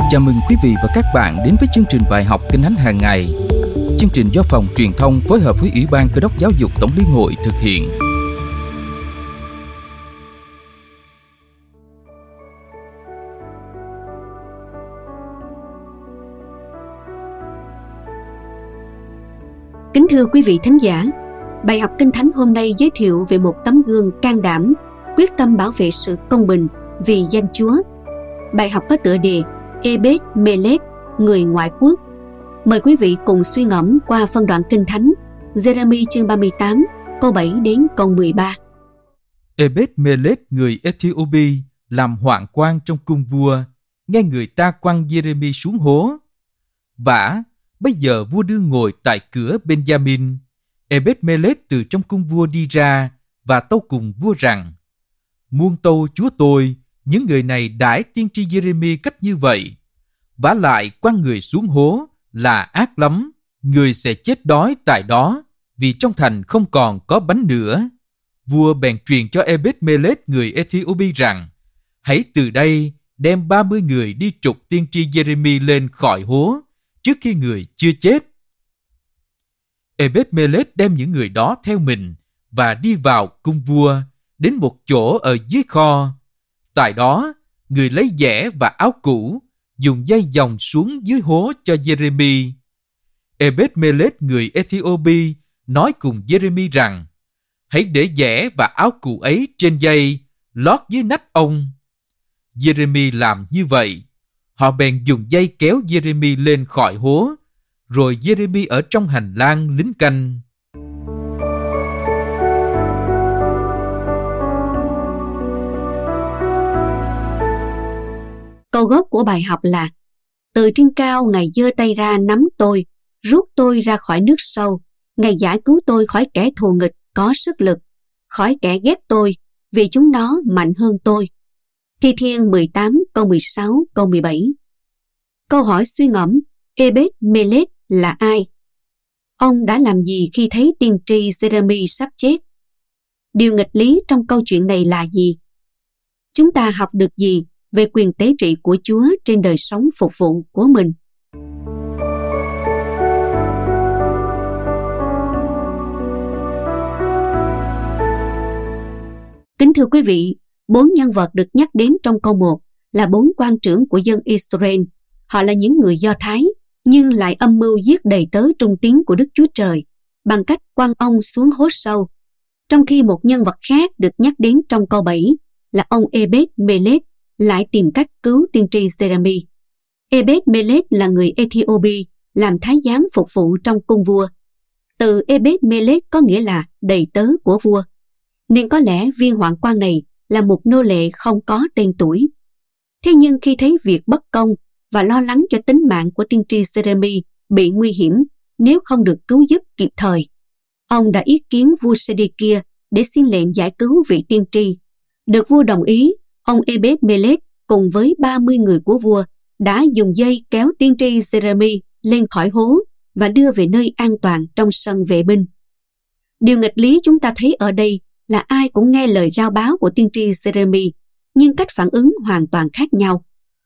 Chào mừng quý vị và các bạn đến với chương trình bài học Kinh Thánh hàng ngày. Chương trình do Phòng Truyền thông phối hợp với Ủy ban Cơ đốc Giáo dục Tổng Liên hội thực hiện. Kính thưa quý vị thính giả, bài học Kinh Thánh hôm nay giới thiệu về một tấm gương can đảm, quyết tâm bảo vệ sự công bình vì danh Chúa. Bài học có tựa đề Ebed-Melech, người ngoại quốc. Mời quý vị cùng suy ngẫm qua phân đoạn Kinh Thánh Giê-rê-mi chương 38, câu 7 đến câu 13. Ebed-Melech người Ethiopia làm hoạn quan trong cung vua, nghe người ta quăng Giê-rê-mi xuống hố. Vả, bây giờ vua đương ngồi tại cửa Benjamin. Ebed-Melech từ trong cung vua đi ra và tâu cùng vua rằng: Muôn tâu chúa tôi, những người này đãi tiên tri Giê-rê-mi cách như vậy. Vả lại quăng người xuống hố là ác lắm, người sẽ chết đói tại đó, vì trong thành không còn có bánh nữa. Vua bèn truyền cho Ebed-Melech người Ethiopia rằng: Hãy từ đây đem 30 người đi trục tiên tri Giê-rê-mi lên khỏi hố, trước khi người chưa chết. Ebed-Melech đem những người đó theo mình và đi vào cung vua, đến một chỗ ở dưới kho. Tại đó, người lấy dẻ và áo cũ, dùng dây dòng xuống dưới hố cho Giê-rê-mi. Ebed-Melech người Ethiopia nói cùng Giê-rê-mi rằng: Hãy để dẻ và áo cũ ấy trên dây, lót dưới nách ông. Giê-rê-mi làm như vậy. Họ bèn dùng dây kéo Giê-rê-mi lên khỏi hố, rồi Giê-rê-mi ở trong hành lang lính canh. Câu gốc của bài học là: Từ trên cao Ngài giơ tay ra nắm tôi, rút tôi ra khỏi nước sâu. Ngài giải cứu tôi khỏi kẻ thù nghịch có sức lực, khỏi kẻ ghét tôi, vì chúng nó mạnh hơn tôi. Thi Thiên 18 câu 16 câu 17. Câu hỏi suy ngẫm: Ebed-Melech là ai? Ông đã làm gì khi thấy tiên tri Giê-rê-mi sắp chết? Điều nghịch lý trong câu chuyện này là gì? Chúng ta học được gì về quyền tế trị của Chúa trên đời sống phục vụ của mình? Kính thưa quý vị, 4 nhân vật được nhắc đến trong câu 1 là 4 quan trưởng của dân Israel. Họ là những người Do Thái, nhưng lại âm mưu giết đầy tớ trung tín của Đức Chúa Trời bằng cách quăng ông xuống hố sâu. Trong khi một nhân vật khác được nhắc đến trong câu 7 là ông Ebed-Melech lại tìm cách cứu tiên tri Giê-rê-mi. Ebed-Melech là người Ethiopia, làm thái giám phục vụ trong cung vua. Từ Ebed-Melech có nghĩa là đầy tớ của vua, nên có lẽ viên hoạn quan này là một nô lệ không có tên tuổi. Thế nhưng khi thấy việc bất công và lo lắng cho tính mạng của tiên tri Giê-rê-mi bị nguy hiểm nếu không được cứu giúp kịp thời, ông đã ý kiến vua Sê-đê-kia để xin lệnh giải cứu vị tiên tri. Được vua đồng ý, ông Ebed-Melech cùng với 30 người của vua đã dùng dây kéo tiên tri Giê-rê-mi lên khỏi hố và đưa về nơi an toàn trong sân vệ binh. Điều nghịch lý chúng ta thấy ở đây là ai cũng nghe lời rao báo của tiên tri Giê-rê-mi, nhưng cách phản ứng hoàn toàn khác nhau.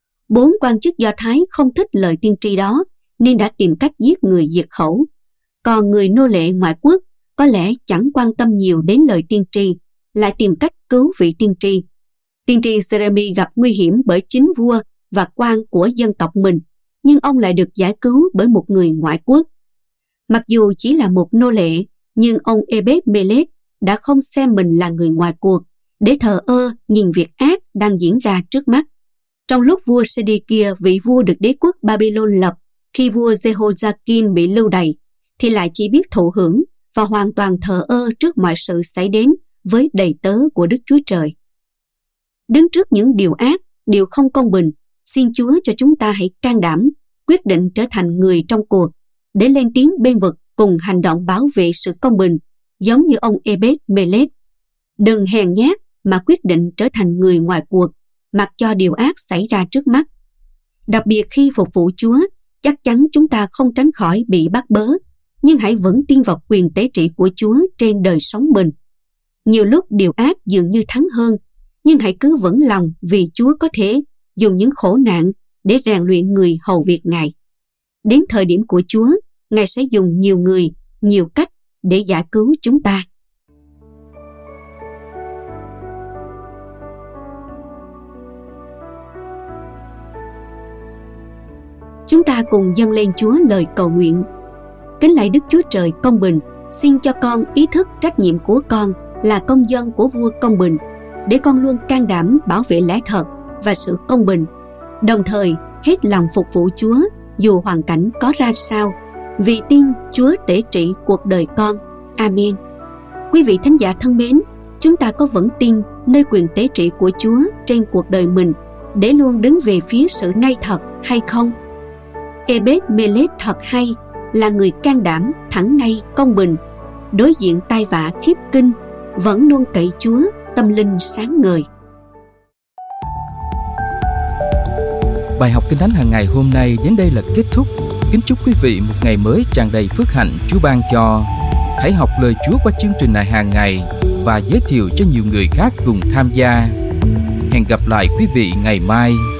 4 quan chức Do Thái không thích lời tiên tri đó nên đã tìm cách giết người diệt khẩu. Còn người nô lệ ngoại quốc có lẽ chẳng quan tâm nhiều đến lời tiên tri, lại tìm cách cứu vị tiên tri. Tiên tri Giê-rê-mi gặp nguy hiểm bởi chính vua và quan của dân tộc mình, nhưng ông lại được giải cứu bởi một người ngoại quốc. Mặc dù chỉ là một nô lệ, nhưng ông Ebed-Melech đã không xem mình là người ngoài cuộc, để thờ ơ nhìn việc ác đang diễn ra trước mắt. Trong lúc vua Sê-đê-kia, vị vua được đế quốc Babylon lập khi vua Jehoiakim bị lưu đày, thì lại chỉ biết thụ hưởng và hoàn toàn thờ ơ trước mọi sự xảy đến với đầy tớ của Đức Chúa Trời. Đứng trước những điều ác, điều không công bình, xin Chúa cho chúng ta hãy can đảm, quyết định trở thành người trong cuộc, để lên tiếng bênh vực cùng hành động bảo vệ sự công bình, giống như ông Ebed-Melech. Đừng hèn nhát mà quyết định trở thành người ngoài cuộc, mặc cho điều ác xảy ra trước mắt. Đặc biệt khi phục vụ Chúa, chắc chắn chúng ta không tránh khỏi bị bắt bớ, nhưng hãy vẫn tin vào quyền tế trị của Chúa trên đời sống mình. Nhiều lúc điều ác dường như thắng hơn, nhưng hãy cứ vững lòng vì Chúa có thể dùng những khổ nạn để rèn luyện người hầu việc Ngài. Đến thời điểm của Chúa, Ngài sẽ dùng nhiều người, nhiều cách để giải cứu chúng ta. Chúng ta cùng dâng lên Chúa lời cầu nguyện. Kính lạy Đức Chúa Trời công bình, xin cho con ý thức trách nhiệm của con là công dân của vua công bình, để con luôn can đảm bảo vệ lẽ thật và sự công bình, đồng thời hết lòng phục vụ Chúa dù hoàn cảnh có ra sao, vì tin Chúa tể trị cuộc đời con. Amen. Quý vị thính giả thân mến, chúng ta có vững tin nơi quyền tể trị của Chúa trên cuộc đời mình để luôn đứng về phía sự ngay thật hay không? Ebed-melech thật hay là người can đảm, thẳng ngay, công bình, đối diện tai vạ khiếp kinh, vẫn luôn cậy Chúa, tâm linh sáng ngời. Bài học Kinh Thánh hàng ngày hôm nay đến đây là kết thúc. Kính chúc quý vị một ngày mới tràn đầy phước hạnh Chúa ban cho. Hãy học lời Chúa qua chương trình này hàng ngày và giới thiệu cho nhiều người khác cùng tham gia. Hẹn gặp lại quý vị ngày mai.